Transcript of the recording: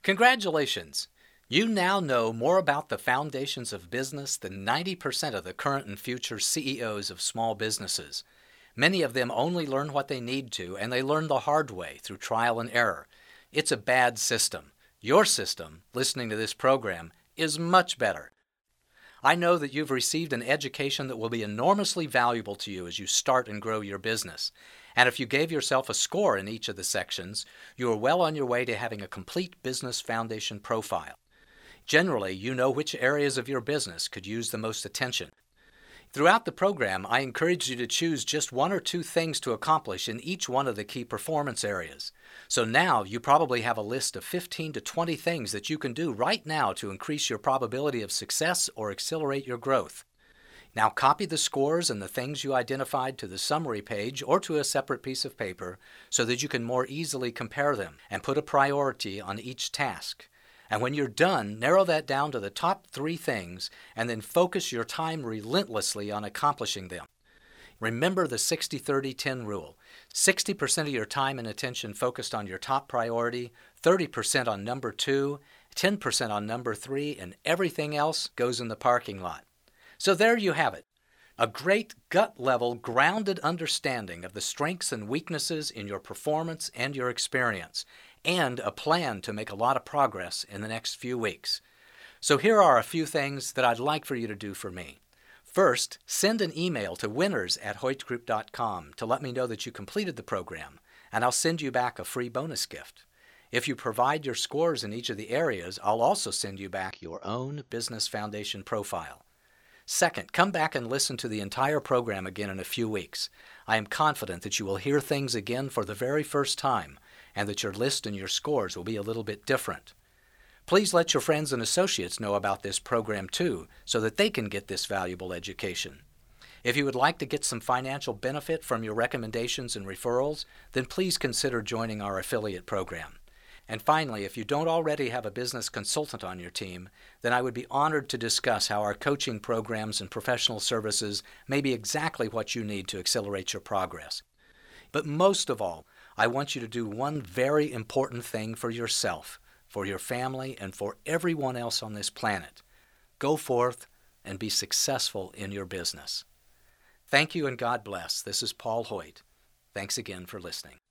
Congratulations! You now know more about the foundations of business than 90% of the current and future CEOs of small businesses. Many of them only learn what they need to, and they learn the hard way through trial and error. It's a bad system. Your system, listening to this program, is much better. I know that you've received an education that will be enormously valuable to you as you start and grow your business. And if you gave yourself a score in each of the sections, you are well on your way to having a complete business foundation profile. Generally, you know which areas of your business could use the most attention. Throughout the program, I encourage you to choose just one or two things to accomplish in each one of the key performance areas. So now you probably have a list of 15 to 20 things that you can do right now to increase your probability of success or accelerate your growth. Now copy the scores and the things you identified to the summary page or to a separate piece of paper so that you can more easily compare them and put a priority on each task. And when you're done, narrow that down to the top 3 things and then focus your time relentlessly on accomplishing them. Remember the 60-30-10 rule. 60% of your time and attention focused on your top priority, 30% on number 2, 10% on number 3, and everything else goes in the parking lot. So there you have it. A great gut-level, grounded understanding of the strengths and weaknesses in your performance and your experience, and a plan to make a lot of progress in the next few weeks. So here are a few things that I'd like for you to do for me. First, send an email to winners@hoytgroup.com to let me know that you completed the program, and I'll send you back a free bonus gift. If you provide your scores in each of the areas, I'll also send you back your own Business Foundation profile. Second, come back and listen to the entire program again in a few weeks. I am confident that you will hear things again for the very first time, and that your list and your scores will be a little bit different. Please let your friends and associates know about this program too, so that they can get this valuable education. If you would like to get some financial benefit from your recommendations and referrals, then please consider joining our affiliate program. And finally, if you don't already have a business consultant on your team, then I would be honored to discuss how our coaching programs and professional services may be exactly what you need to accelerate your progress. But most of all, I want you to do one very important thing for yourself, for your family, and for everyone else on this planet. Go forth and be successful in your business. Thank you and God bless. This is Paul Hoyt. Thanks again for listening.